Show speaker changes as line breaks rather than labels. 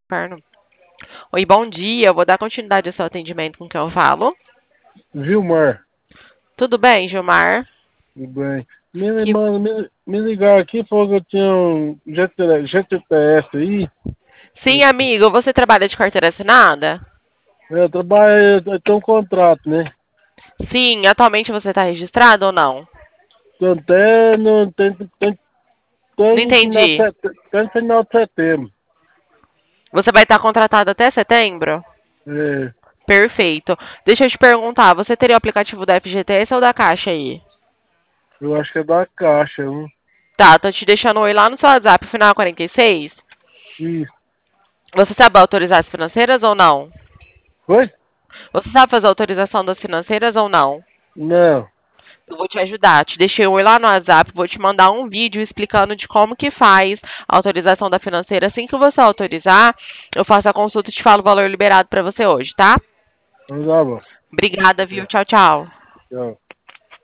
Inferno. Oi, bom dia. Eu vou dar continuidade ao seu atendimento com quem eu falo.
Vilmar,
Tudo bem, Gilmar?
tudo bem? Me,
Que...
mano, me ligaram aqui, falou que eu tinha um GTPS aí.
Sim, amigo, você trabalha de carteira assinada?
Eu trabalho, eu tenho um contrato, né?
Sim, atualmente você está registrado ou não?
Tô até no,
Não
tem
entendi.
no final de setembro.
Você vai estar contratado até setembro?
É,
Perfeito. Deixa eu te perguntar, você teria o aplicativo da FGTS ou da Caixa aí?
eu acho que é da Caixa, hein?
Tá, tô te deixando oi lá no seu WhatsApp, final 46.
Isso.
Você sabe autorizar as financeiras ou não?
Foi?
Você sabe fazer a autorização das financeiras ou não?
Não.
Eu vou te ajudar. Te deixei oi lá no WhatsApp, vou te mandar um vídeo explicando de como que faz a autorização da financeira. Assim que você autorizar, eu faço a consulta e te falo o valor liberado para você hoje, tá?
Vamos lá, bom.
Obrigada, viu? Tchau, tchau.
Tchau.